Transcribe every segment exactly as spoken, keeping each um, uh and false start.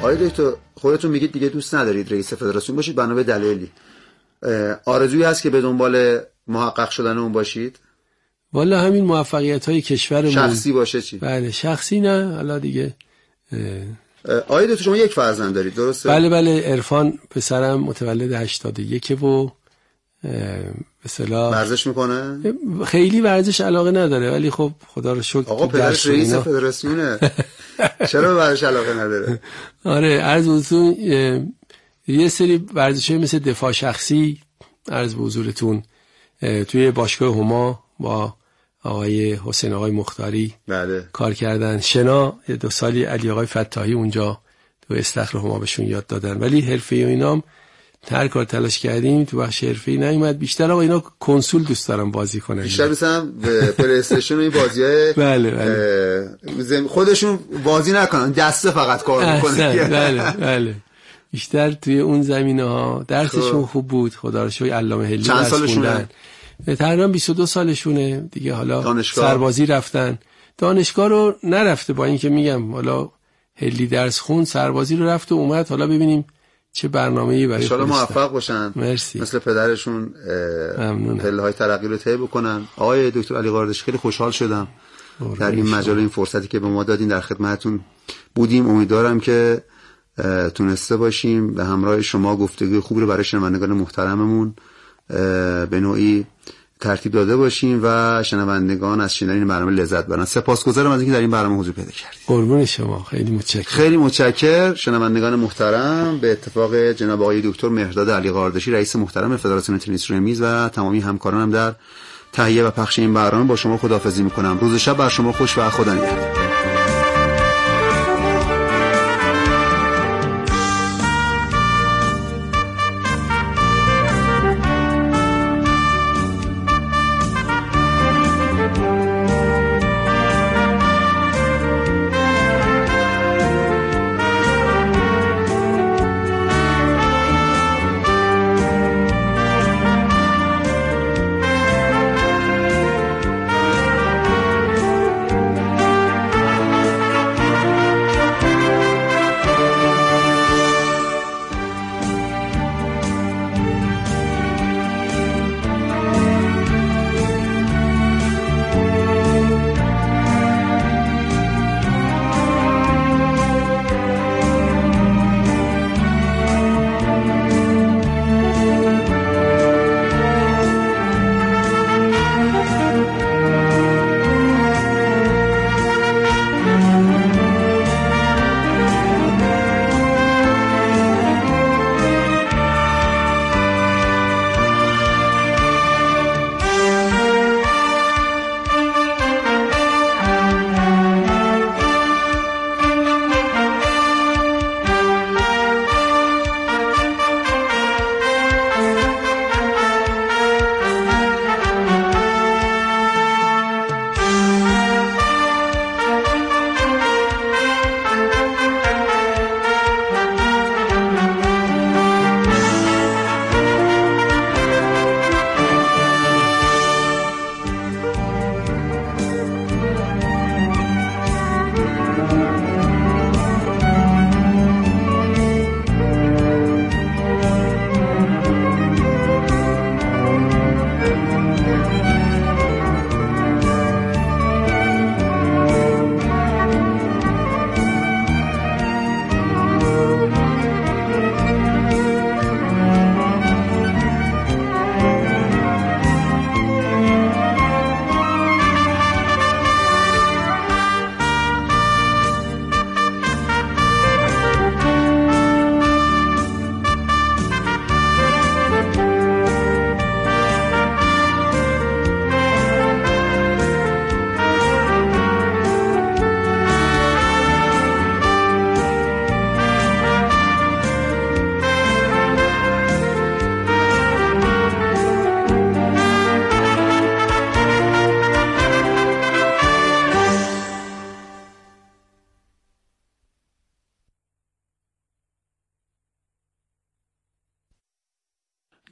آقای دکتر خودتون میگید دیگه دوست ندارید رئیس فدراسیون باشید بنا به دلایلی، آرزویی هست که به دنبال محقق شدن اون باشید؟ والا همین موفقیت های کشورمون شخصی باشه چی؟ بله شخصی نه، حالا دیگه. آقای دکتر شما یک فرزند دارید درسته؟ بله بله، عرفان پسرم متولد هشتاد و یک و به اصطلاح ورزش میکنه؟ خیلی ورزش علاقه نداره، ولی خب خدا رو شکر آقا پدرش رئیس فدراسیونه چرا به ورزش علاقه نداره؟ آره عرض حضورتون یه سری ورزش‌های مثل دفاع شخصی عرض به حضورتون توی باشگاه هما با آقای حسین آقای مختاری بله. کار کردن. شنا دو سالی علی آقای فتاحی اونجا تو استخر هما بهشون یاد دادن، ولی حرفه‌ای و اینام هر کار تلاش کردیم تو بخش حرفه‌ای نیومد. بیشتر آقا اینا کنسول دوست دارن بازی کنن، بیشتر مثلا پلی استیشن و این بازی‌های بله بله خودشون بازی نکنن، دسته فقط کار میکنن. بله بله بیشتر توی اون زمینه‌ها درسشون خوب بود، خدا رو شکر. علامه هلی چند سالشونه؟ تقریبا بیست و دو سالشونه دیگه. حالا دانشگاه. سربازی رفتن، دانشگاه رو نرفته، با اینکه میگم حالا هلی درس خون، سربازی رو رفت و اومد. حالا ببینیم چه برنامه‌ای برای خودش. ان شاءالله موفق باشن. مرسی. مثل پدرشون پله‌های ترقی رو طی بکنن. آقای دکتر علی قاردشی خیلی خوشحال شدم در این مجال، این فرصتی که به ما دادین، در خدمتتون بودیم. امیدوارم که تونسته باشیم به همراه شما گفتگوی خوبی رو برای شنوندگان محترممون به نوعی ترتیب داده باشیم و شنوندگان از شنیدن این برنامه لذت ببرن. سپاسگزارم از اینکه در این برنامه حضور پیدا کردید. قربون شما، خیلی متشکرم. خیلی متشکرم. شنوندگان محترم، به اتفاق جناب آقای دکتر مهرداد علی قاردشی رئیس محترم فدراسیون تنیس روی میز و تمامی همکارانم در تهیه و پخش این برنامه با شما خداحافظی می‌کنم. روز شب بر شما خوش و خدا نگهدار.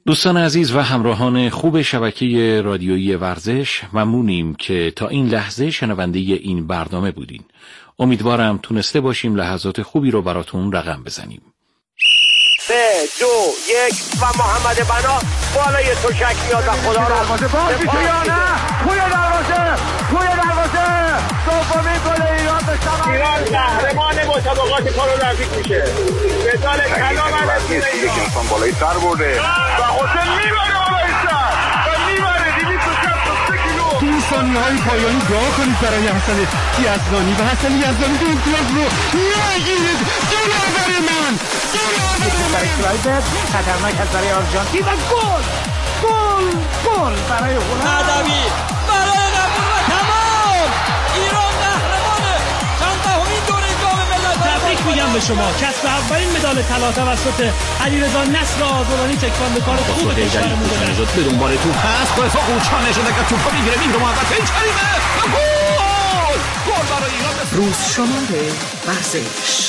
دوستان عزیز و همراهان خوب شبکه رادیویی ورزش، ممنونیم که تا این لحظه شنونده این برنامه بودین. امیدوارم تونسته باشیم لحظات خوبی رو براتون رقم بزنیم. سه دو یک و محمد بنا بالای تشک میاد و خدا رو دروازه باز میشه یا نه؟ توی دروازه توی دروازه دومین گل ایران به ثمر ایران قهرمان مسابقات پارالمپیک میشه. مدال طلا برای انسان بالای سر برده و حسین میبره بالای سر و میبره دویست و شصت و سه کیلو. این ثانیه‌های پایانی دعا کنید برای حسن یزدانی و حسن یزدانی به امتیاز رو نگیرید. جلو برای من برای کلایبر خطرناک از برای آرژانتین و گل گل گل برای هلند. ندوی برای قبول و تمام. ایران قهرمانه. چندمین دوره جام ملت‌ها. تبریک میگم به شما. کسب اولین مدال طلا توسط علیرضا نصر آزادانی تکواندوکار خوب کشورمون بود. به دنبال توپ هست با اتفاق قوچان نشده که توپ میگیره میره محمد این کریمه گل گل برای ایران. روز شماره ورزش.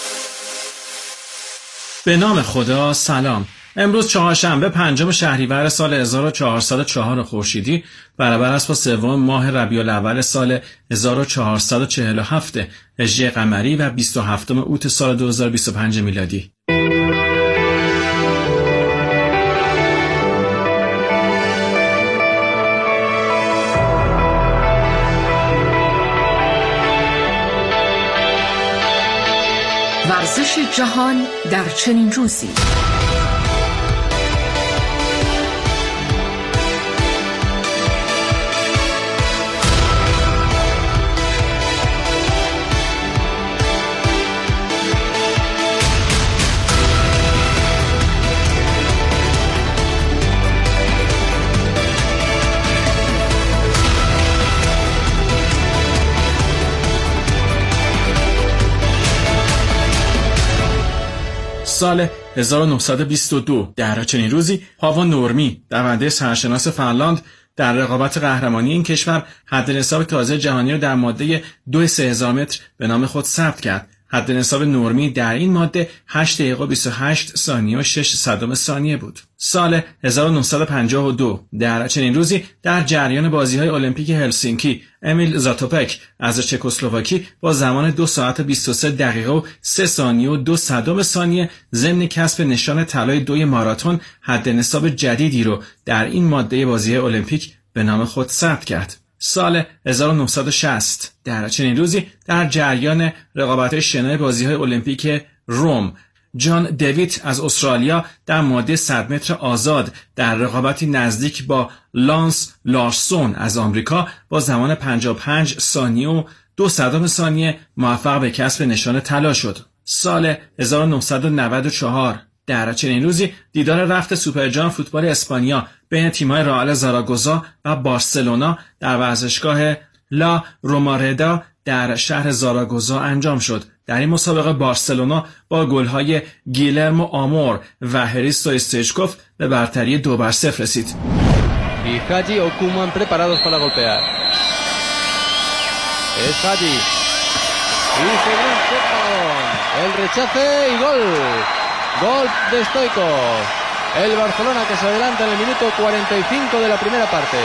به نام خدا. سلام. امروز چهارشنبه پنجم شهریور سال هزار و چهارصد و چهار خورشیدی برابر است با سوم ماه ربیع الاول سال هزار و چهارصد و چهل و هفت هجری قمری و بیست و هفتم اوت سال دو هزار و بیست و پنج میلادی. ورزش جهان در چنین روزی. سال هزار و نهصد و بیست و دو در چنین روزی پاوا نورمی دونده سرشناس فنلاند در رقابت قهرمانی این کشور حد نصاب تازه جهانی را در ماده دو سه هزار متر به نام خود ثبت کرد. حد نصاب نورمی در این ماده هشت دقیقه و بیست و هشت ثانیه و شش صدم ثانیه بود. سال هزار و نهصد و پنجاه و دو در چنین روزی در جریان بازی‌های المپیک هلسینکی امیل زاتوپک از چکسلواکی با زمان دو ساعت و بیست و سه دقیقه و سه ثانیه و دو صدم ثانیه ضمن کسب نشان طلای دوی ماراتون حد نصاب جدیدی رو در این ماده بازی‌های المپیک به نام خود ثبت کرد. سال هزار و نهصد و شصت در چنین روزی در جریان رقابت‌های شنا بازی‌های المپیک روم جان دیویت از استرالیا در ماده صد متر آزاد در رقابتی نزدیک با لانس لارسون از آمریکا با زمان پنجاه و پنج ثانیه و دو صدم ثانیه موفق به کسب نشان طلا شد. سال هزار و نهصد و نود و چهار در چنین روزی دیدار رفت سوپرجام فوتبال اسپانیا بین تیم‌های رئال زاراگوزا و بارسلونا در ورزشگاه لا روماردا در شهر زاراگوزا انجام شد. در این مسابقه بارسلونا با گل‌های گیلرمو آمور و هریستو استیچکوف به برتری دو بر صفر رسید. Y Hadji o Koeman preparados para golpear. Es Hadji. Y se brinca el rechace y gol. Gol de Stoichkov. El Barcelona que se adelanta en el minuto cuarenta y cinco de la primera parte.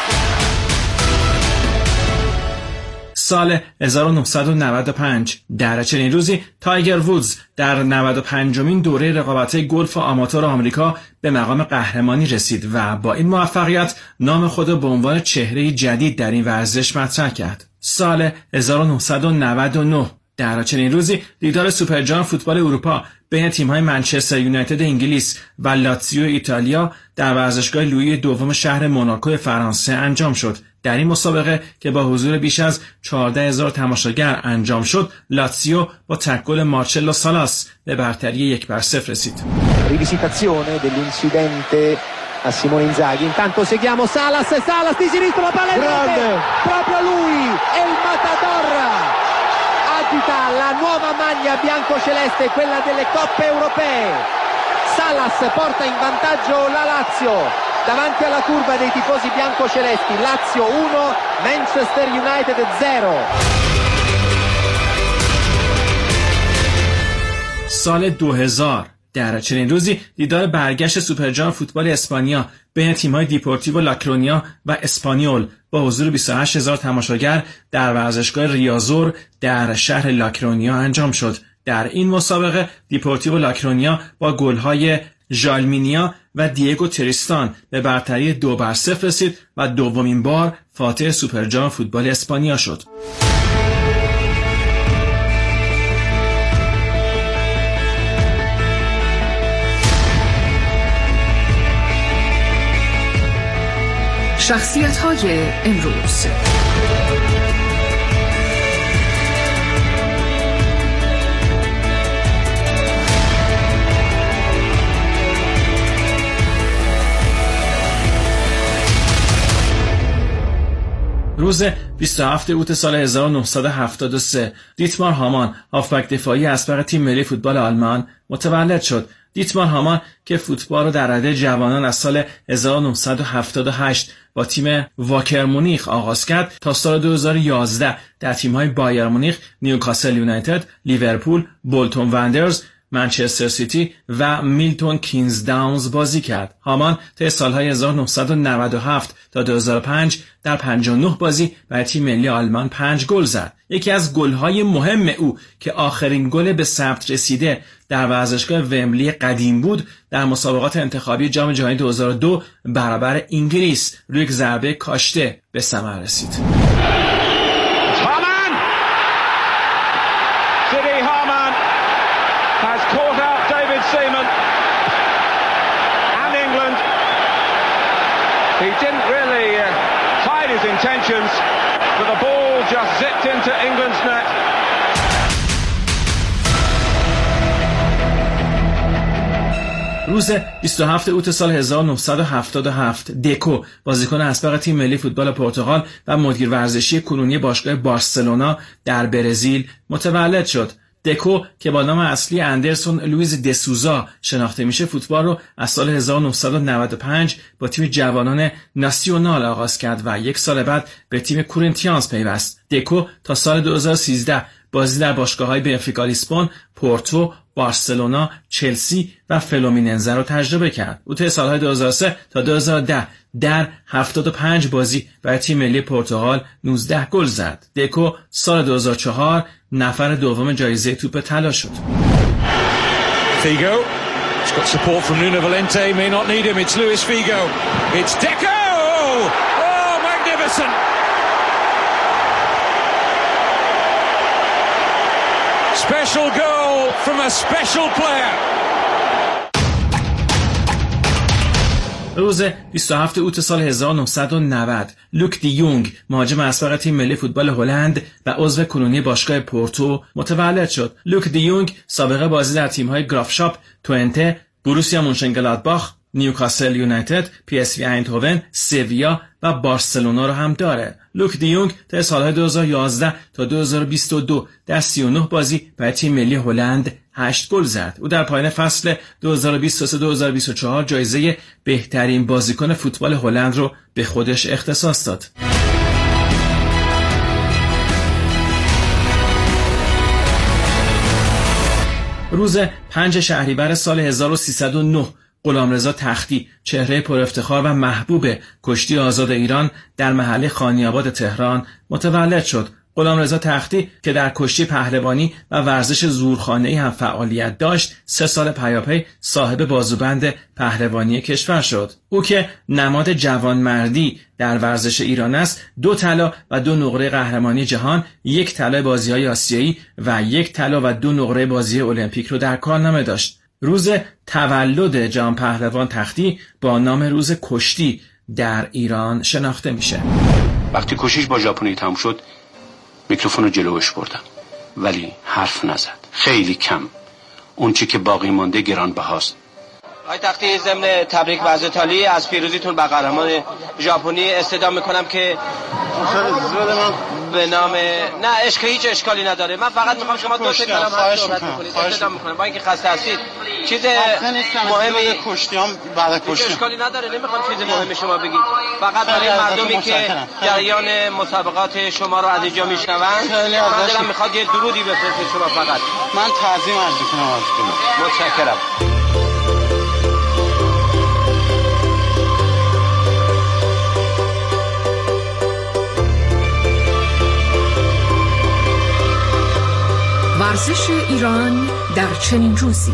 سال هزار و نهصد و نود و پنج در چنین روزی تایگر وودز در نود و پنجمین دوره رقابت‌های گلف آماتور آمریکا به مقام قهرمانی رسید و با این موفقیت نام خود به عنوان چهره جدید در این ورزش مطرح کرد. سال هزار و نهصد و نود و نه در چنین روزی دیدار سوپرجام فوتبال اروپا بین تیم‌های منچستر یونایتد انگلیس و لاتزیو ایتالیا در ورزشگاه لویی دوم شهر موناکو فرانسه انجام شد. در این مسابقه که با حضور بیش از چهارده هزار تماشاگر انجام شد، لاتزیو با تک گل مارچلو سالاس به برتری یک بر صفر رسید. Rivisitazione dell'incidente a Simone Inzaghi. Intanto seguiamo Salas e Salas di sinistro la palla in rete. Proprio lui, il Matador. Agita la nuova maglia bianco-celeste, quella delle coppe europee. Salas porta in vantaggio la Lazio davanti alla curva dei tifosi bianco-celesti. Lazio uno, Manchester United zero. سال دو هزار در چنین روزی دیدار برگشت سوپرجام فوتبال اسپانیا بین تیم‌های دیپورتیو لاکرونیا و اسپانیول با حضور بیست و هشت هزار تماشاگر در ورزشگاه ریازور در شهر لاکرونیا انجام شد. در این مسابقه دیپورتیو لاکرونیا با گل‌های ژالمینیا و دیگو تریستان به برتری دو بر صفر رسید و دومین بار فاتح سوپرجام فوتبال اسپانیا شد. شخصیت‌های امروز. روز بیست و هفتم اوت سال هزار و نهصد و هفتاد و سه دیتمار هامان هافبک دفاعی اسبق تیم ملی فوتبال آلمان متولد شد. دیتمار هامان که فوتبال را در رده جوانان از سال هزار و نهصد و هفتاد و هشت با تیم واکر مونیخ آغاز کرد تا سال دو هزار و یازده در تیم‌های بایر مونیخ، نیوکاسل یونایتد، لیورپول، بولتون وندرز، منچستر سیتی و میلتون کینز داونز بازی کرد. هامان طی سالهای هزار و نهصد و نود و هفت تا دو هزار و پنج در پنجاه و نه بازی برای تیم ملی آلمان پنج گل زد. یکی از گل‌های مهم او که آخرین گل به ثبت رسیده در ورزشگاه ومبلی قدیم بود، در مسابقات انتخابی جام جهانی دو هزار و دو برابر انگلیس روی یک ضربه کاشته به ثمر رسید. has caught out David Seaman and England. He didn't really uh, hide his intentions, but the ball just zipped into England's net. روز بیست و هفتم اوت سال هزار و نهصد و هفتاد و هفت دکو بازیکن اسبق تیم ملی فوتبال پرتغال و مدیر ورزشی کنونی باشگاه بارسلونا در برزیل متولد شد. دکو که با نام اصلی اندرسون لوئیز دسوزا شناخته میشه، فوتبال رو از سال هزار و نهصد و نود و پنج با تیم جوانان ناسیونال آغاز کرد و یک سال بعد به تیم کورینتیانز پیوست. دکو تا سال دو هزار و سیزده بازی در باشگاه‌های بنفیکا لیسبون، پورتو، بارسلونا، چلسی و فلومیننزه رو تجربه کرد. او طی سالهای دو هزار و سه تا دو هزار و ده در هفتاد و پنج بازی برای تیم ملی پرتغال نوزده گل زد. دکو سال دو هزار و چهار نفر دوم جایزه توپ طلا شد. Figo, he's got support from Nuno Valente, may not need him, it's Luis Figo, it's Deco! Oh, magnificent! Special goal from a special player. روز بیست و هفتم اوت سال هزار و نهصد و نود لوک دی یونگ مهاجم اسبق تیم ملی فوتبال هلند و عضو کنونی باشگاه پورتو متولد شد. لوک دی یونگ سابقه بازی در تیم‌های گرافشاپ، توئنته، بروسیا مونشنگلادباخ، نیوکاسل یونایتد، پی اس وی ایندهوون، سویا و بارسلونا رو هم داره. لوک دی یونگ تا سالهای دو هزار و یازده تا دو هزار و بیست و دو در سی و نه بازی برای تیم ملی هلند هشت گل زد. او در پایان فصل دو هزار و بیست و سه تا دو هزار و بیست و چهار جایزه بهترین بازیکن فوتبال هلند رو به خودش اختصاص داد. روز پنج شهریور سال هزار و سیصد و نه غلامرضا تختی، چهره پر افتخار و محبوب کشتی آزاد ایران، در محله خانی‌آباد تهران متولد شد. غلامرضا تختی که در کشتی پهلوانی و ورزش زورخانه‌ای هم فعالیت داشت، سه سال پیاپی صاحب بازوبند پهلوانی کشور شد. او که نماد جوانمردی در ورزش ایران است، دو طلا و دو نقره قهرمانی جهان، یک طلا بازی‌های آسیایی و یک طلا و دو نقره بازی المپیک رو در کارنامه داشت. روز تولد جان پهلوان تختی با نام روز کشتی در ایران شناخته میشه. وقتی کشیش با ژاپنی تموم شد، میکروفون رو جلوش بردم ولی حرف نزد. خیلی کم. اون چی که باقی مانده گرانبهاست. آقای تختی، ضمن تبریک و عزتالی از پیروزیتون به قهرمان ژاپنی استدعا میکنم که به نام نه اشک هیچ اشکالی نداره. من فقط میخوام شما دو تا کلمه حرف صحبت بکنید. استدعا میکنم با اینکه خسته هستید. چیز مهمی کشتیام بعد کشتی اشکالی نداره. نمیخوام چیز مهمی شما بگید. فقط برای مردمی که جریان مسابقات شما رو از اینجا میشنوند، من دلم میخواد یه درودی بفرستید شما. فقط من تعظیم عرض میکنم. متشکرم. ورزش ایران در چنین روزی.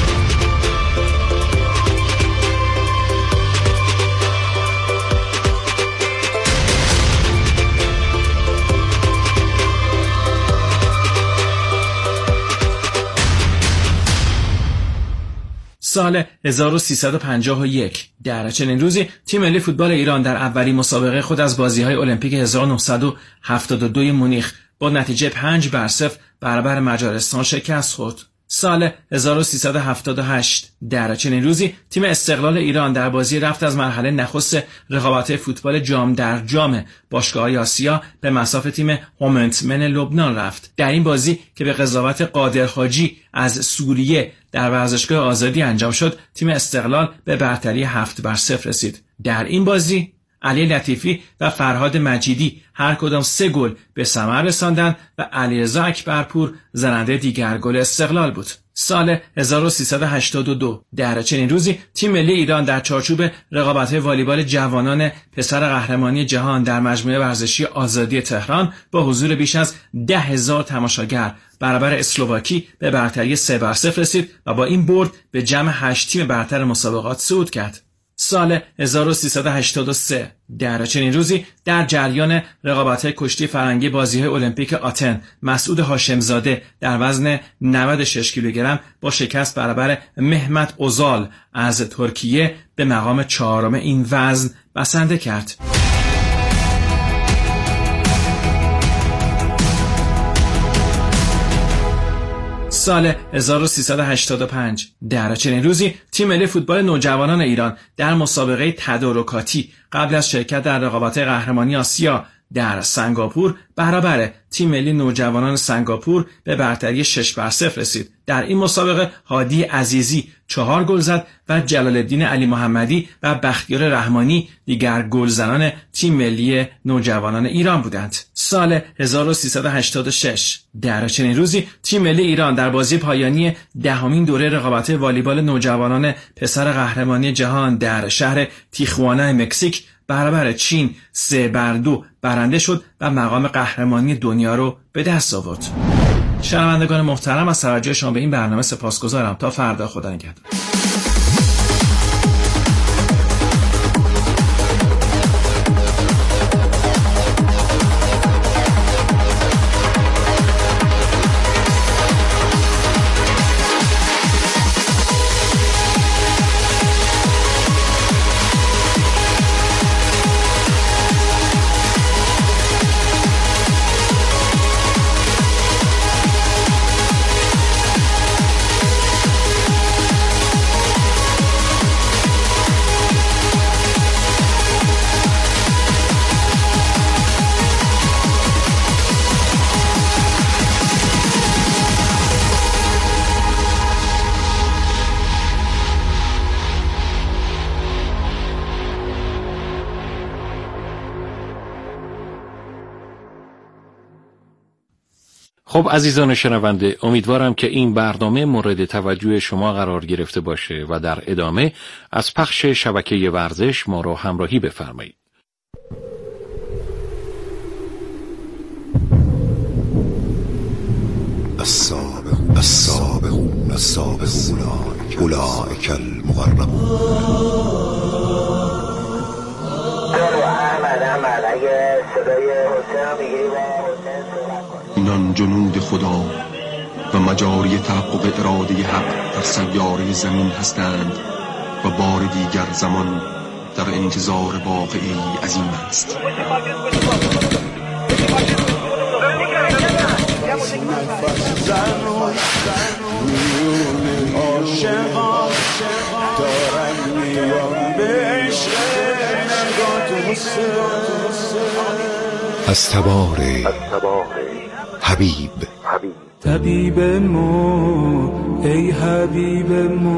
سال هزار و سیصد و پنجاه و یک در چنین روزی تیم ملی فوتبال ایران در اولین مسابقه خود از بازی‌های المپیک هزار و نهصد و هفتاد و دو مونیخ با نتیجه پنج بر صفر برابر مجارستان شکست خورد. سال هزار و سیصد و هفتاد و هشت در چنین روزی تیم استقلال ایران در بازی رفت از مرحله نخست رقابت فوتبال جام در جام باشگاه‌های آسیا به مصاف تیم هومنتمن لبنان رفت. در این بازی که به قضاوت قادر حاجی از سوریه در ورزشگاه آزادی انجام شد، تیم استقلال به برتری هفت بر صفر رسید. در این بازی علی لطیفی و فرهاد مجیدی هر کدام سه گل به ثمر رساندند و علیرضا اکبرپور زننده دیگر گل استقلال بود. سال هزار و سیصد و هشتاد و دو در چنین روزی تیم ملی ایران در چارچوب رقابت‌های والیبال جوانان پسر قهرمانی جهان در مجموعه ورزشی آزادی تهران با حضور بیش از ده هزار تماشاگر برابر اسلواکی به برتری سه بر صفر رسید و با این برد به جمع هشت تیم برتر مسابقات صعود کرد. سال هزار و سیصد و هشتاد و سه در چنین روزی در جریان رقابت‌های کشتی فرنگی بازی‌های المپیک آتن، مسعود هاشمزاده در وزن نود و شش کیلوگرم با شکست برابر مهمت اوزال از ترکیه به مقام چهارم این وزن بسنده کرد. سال هزار و سیصد و هشتاد و پنج در چنین روزی تیم ملی فوتبال نوجوانان ایران در مسابقه تدارکاتی قبل از شرکت در رقابت قهرمانی آسیا در سنگاپور برابر تیم ملی نوجوانان سنگاپور به برتری شش بر صفر رسید. در این مسابقه هادی عزیزی چهار گل زد و جلال الدین علی محمدی و بختیار رحمانی دیگر گلزنان تیم ملی نوجوانان ایران بودند. سال هزار و سیصد و هشتاد و شش در چنین روزی تیم ملی ایران در بازی پایانی دهمین دوره رقابت والیبال نوجوانان پسر قهرمانی جهان در شهر تیخوانا مکزیک برابر چین سه بر دو برنده شد و مقام قهرمانی دنیا رو به دست آورد. شنوندگان محترم، از توجه شما به این برنامه سپاسگزارم. تا فردا، خدا نگهدار. خب عزیزان شنونده، امیدوارم که این برنامه مورد توجه شما قرار گرفته باشه و در ادامه از پخش شبکه ورزش ما رو همراهی بفرمایید. السابق السابقون السابقون اولئک المقربون. احمد احمد اگه صدای حسین میگیری با حسین اینان جنود خدا و مجاری تحقق اراده حق در سیاره زمین هستند و بار دیگر زمان در انتظار واقعی عظیم است. از تبار حبیب طبیب ما ای حبیب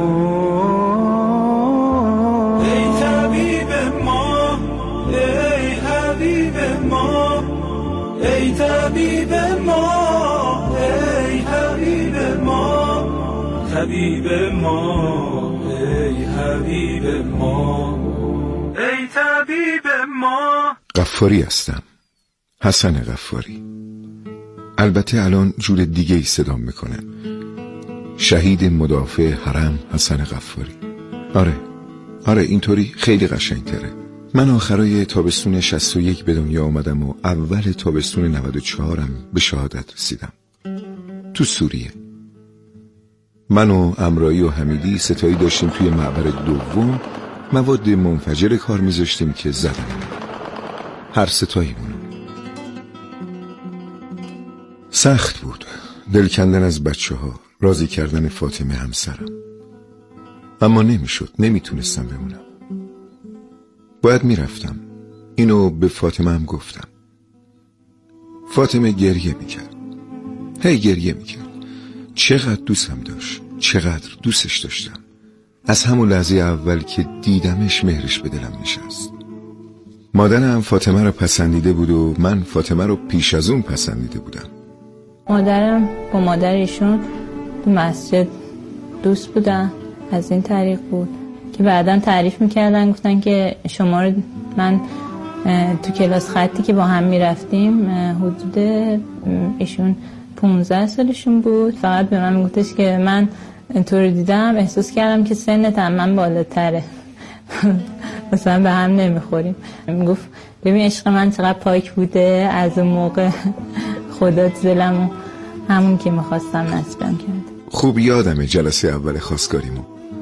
ما ای طبیب ما ای حبیب ما ای طبیب ما ای حبیب ما طبیب ما ای حبیب ما ای طبیب ما. غفاری هستم، حسن غفاری. البته الان جور دیگه ای صدام میکنه. شهید مدافع حرم حسن غفاری. آره آره اینطوری خیلی قشنگتره. من آخرای تابستون شصت و یک به دنیا آمدم و اول تابستون نود و چهارم به شهادت رسیدم تو سوریه. من و امرایی و حمیدی ستایی داشتیم توی معبر دوم مواد منفجر کار میذاشتیم که زدن هر ستاییمون. سخت بود دل کندن از بچه ها، راضی کردن فاطمه همسرم، اما نمیشد، نمیتونستم بمونم. باید میرفتم. اینو به فاطمه هم گفتم. فاطمه گریه میکرد، هی گریه میکرد. چقدر دوستم داشت، چقدر دوستش داشتم. از همون لحظه اول که دیدمش مهرش به دلم نشست. مادرم فاطمه رو پسندیده بود و من فاطمه رو پیش از اون پسندیده بودم. مادرم با مادر ایشون تو مسجد دوست بودن، از این طریق بود که بعداً تعریف میکردن، گفتن که شما رو من تو کلاس خطی که با هم میرفتیم حدود ایشون پونزده سالشون بود، فقط به من میگفتش که من تو رو دیدم احساس کردم که سنت هم من بالاتره مثلا به هم نمیخوریم. میگفت ببین عشق من چقدر پاک بوده، از اون موقع خدا دلمو همون که میخواستم نصبم کرد. خوب یادمه جلسه اول خواستگاریمو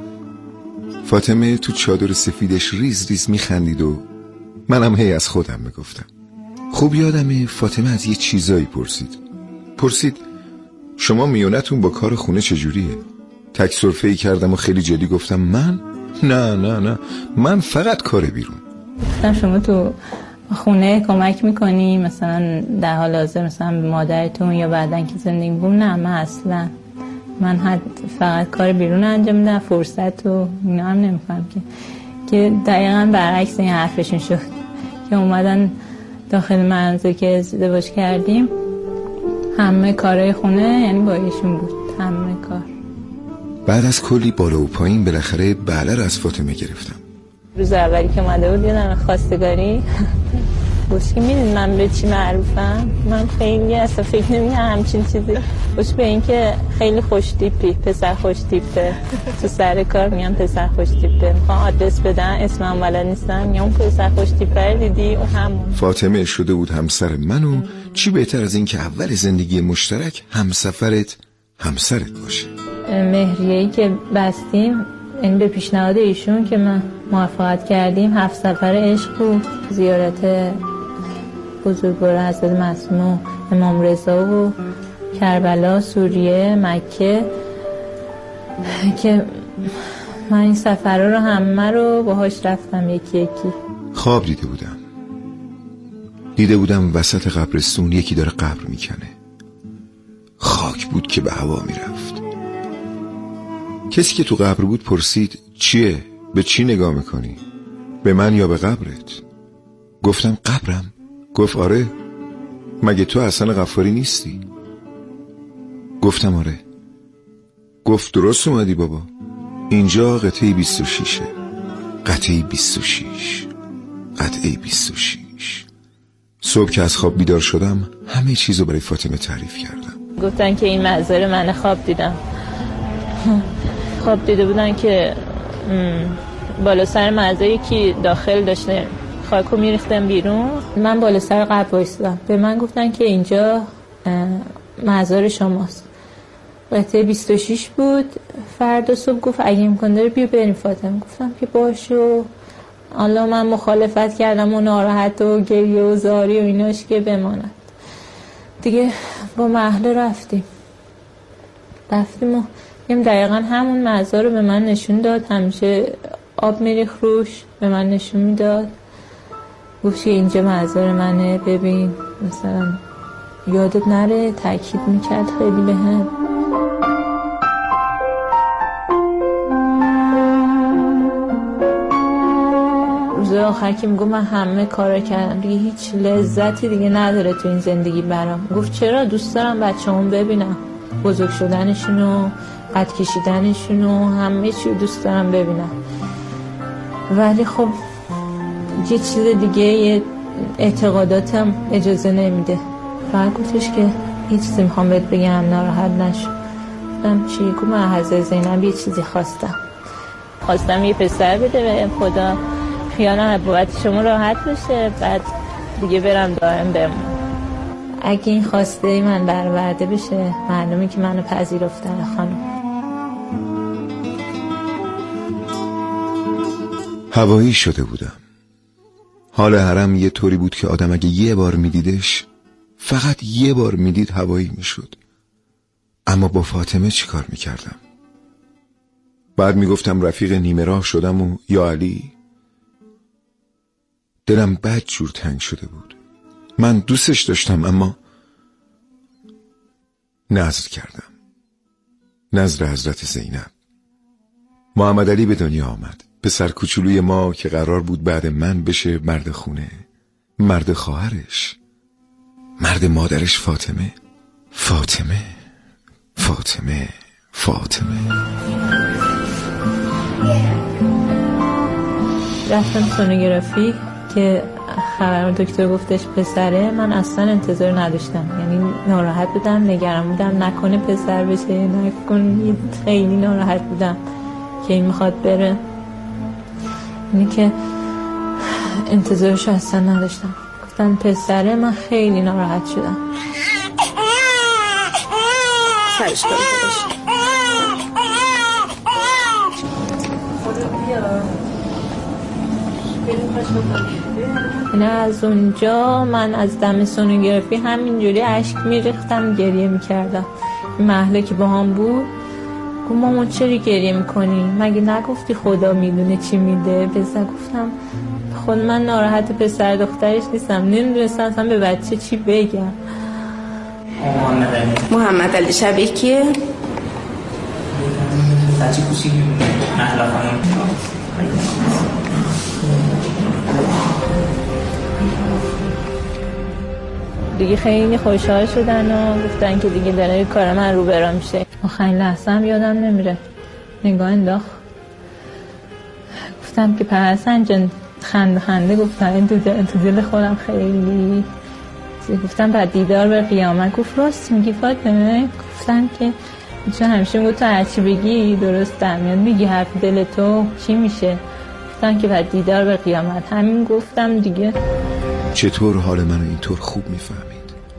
فاطمه تو چادر سفیدش ریز ریز میخندید و منم هی از خودم میگفتم. خوب یادمه فاطمه از یه چیزایی پرسید پرسید شما میونتون با کار خونه چجوریه؟ تک سرفه‌ای کردم و خیلی جدی گفتم من؟ نه نه نه من فقط کار بیرون. گفتم شما تو خونه کمک میکنی مثلا در حال حاضر مثلا مادرتون یا بعدن که زندگی بوم؟ نه من اصلا من حد فقط کار بیرون انجام میدم، فرصت و اینا هم نمیکنم که که دقیقا برعکس این حرفشون شد که اومدن داخل منزل که ازدواج کردیم همه کارهای خونه یعنی با ایشون بود، همه کار. بعد از کلی بالا و پایین بالاخره بله رو از فاطمه گرفتم. روز اولی که اومده بود یادم خواستگاری گوش که میدید من به چی معروفم، من خیلی اصلا فکر نمی‌کنم همچین چیزی گوش به این که خیلی خوش تیپی، پسر خوش تیپه تو سر کار میگم پسر خوش تیپه، میخوام آدرس بدن اسمم بلد نیستم میگم اون پسر خوش تیپه دیدی اون همون. فاطمه شده بود همسر من و چی بهتر از این که اول زندگی مشترک همسفرت همسرت باشه. مهریه‌ای که بستیم این به پیشنهاد ایشون که ما موافقت کردیم هفت سفر عشق بود، زیارت بزرگوار حضرت معصوم امام رضا و کربلا، سوریه، مکه، که من این سفرها رو همه رو باهاش رفتم یکی یکی. خواب دیده بودم دیده بودم وسط قبرستون یکی داره قبر میکنه. خاک بود که به هوا میرفت. کسی که تو قبر بود پرسید چیه؟ به چی نگاه میکنی؟ به من یا به قبرت؟ گفتم قبرم. گفت آره، مگه تو حسن غفاری نیستی؟ گفتم آره. گفت درست اومدی بابا، اینجا قطعه بیست و شیشه. قطعه بیست و شیش قطعه بیست و شیش. صبح که از خواب بیدار شدم همه چیزو برای فاطمه تعریف کردم. گفتن که این منظر من خواب دیدم. خواب دیده بودن که بالا سر مزار یکی داخل داشته خاکو میریختن بیرون، من بالا سر قبر وایسادم. به من گفتن که اینجا مزار شماست. قطعه بیست و شیش بود. فردا صبح گفت اگه امکان داره بیا بریم فاطمه. گفتم که باشو. حالا من مخالفت کردم و ناراحت و گریه و زاری و ایناش که بماند دیگه. با محله رفتیم رفتیم و دقیقا همون مزار رو به من نشون داد، همیشه آب میریخ روش، به من نشون میداد، گفت اینجا مزار منه ببین مثلا یادت نره، تاکید میکرد خیلی به هم. روز آخر که میگم من همه کارا کردم دیگه هیچ لذتی دیگه نداره تو این زندگی برام. گفت چرا؟ دوست دارم بچه‌مون ببینم، بزرگ شدنشونو، قد کشیدنشونو، همه چی دوست دارم ببینم. ولی خب یه چیز دیگه، یه اعتقاداتم اجازه نمیده. فقط گفتش که یه چیزی میخوام بهت بگم ناراحت نشو. گفتم چی؟ گفت من حضرت زینب یه چیزی خواستم خواستم یه پسر بده به خدا خیالم بابت شما راحت بشه، بعد دیگه برم دائم بمون. اگه این خواسته من برآورده بشه معلومه که منو پذیرفتن خانم. هوایی شده بودم. حال حرم یه طوری بود که آدم اگه یه بار میدیدش، فقط یه بار میدید هوایی میشد. اما با فاطمه چی کار میکردم؟ بعد میگفتم رفیق نیمه راه شدم و یا علی. دلم بد جور تنگ شده بود. من دوستش داشتم اما نذر کردم. نذر حضرت زینب. محمد علی به دنیا آمد. پسر کوچولوی ما که قرار بود بعد من بشه مرد خونه، مرد خواهرش، مرد مادرش فاطمه. فاطمه فاطمه فاطمه رفتم سونوگرافی که خبر دکتر گفتش پسره. من اصلا انتظار نداشتم، یعنی ناراحت بودم، نگران بودم نکنه پسر بشه، نکنه. خیلی ناراحت بودم که این میخواد بره، اینی که انتظارشو اصلا نداشتم. گفتن پسره، من خیلی ناراحت شدم. سرش کنید نه. از اونجا من از دم سونوگرافی همینجوری اشک میریختم، گریه میکردم. محله که با هم بود گفت مامان چرا گریه میکنی؟ مگه نگفتی خدا میدونه چی میده؟ بزن گفتم خود من ناراحت پسر دخترش نیستم، نمیدونستم اصلا به بچه چی بگم. محمد علی شبیه کیه؟ بچه کوچیکی بود، محلا خانم. دیگه خیلی خوشحال شدن و گفتن که دیگه داره کار من رو برام میشه. آخرین لحظه هم یادم نمیره نگاه انداخت. گفتم که پرحسن جان خنده خنده گفتم تو دل خودم خیلی گفتم بعد دیدار به قیامت. گفت راست میگی فاطمه؟ گفتم که چون همیشه میگو تو هرچی بگی درست در میاد، میگی حرف دل تو چی میشه؟ گفتم که بعد دیدار به قیامت. همین گفتم دیگه. چطور حال منو اینطور خوب میفهمید؟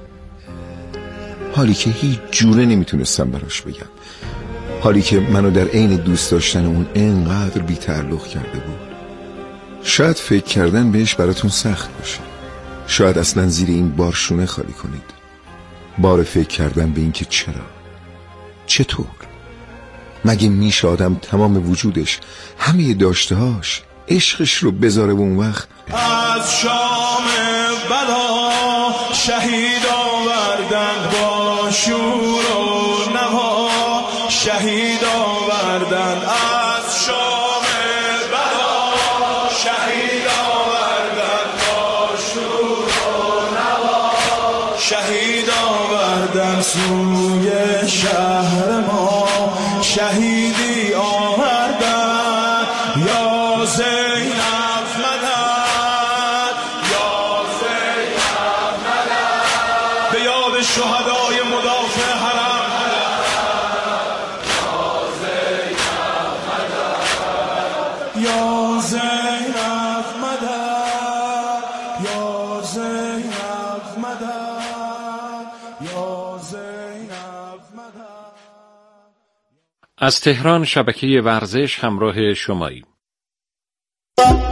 حالی که هیچ جوره نمیتونستم براش بگم، حالی که منو در عین دوست داشتن اون انقدر بی تعلق کرده بود. شاید فکر کردن بهش براتون سخت باشه، شاید اصلا زیر این بار شونه خالی کنید. بار فکر کردن به این که چرا، چطور، مگه میشه آدم تمام وجودش، همه داشتهاش، عشقش رو بذاره و اون وقت از شام بلا شهید آوردن با شور و نوا، شهید آوردن از شام بلا شهید آوردن با شور و نوا، شهید آوردن سوی شهر ما، شهیدی آوردن یا زینب مدد، یا زینب مدد، به یاد شهدای مدافع حرم، یا زینب مدد، یا زینب مدد، یا زینب مدد، یا زینب مدد. از تهران شبکه ورزش همراه شماییم.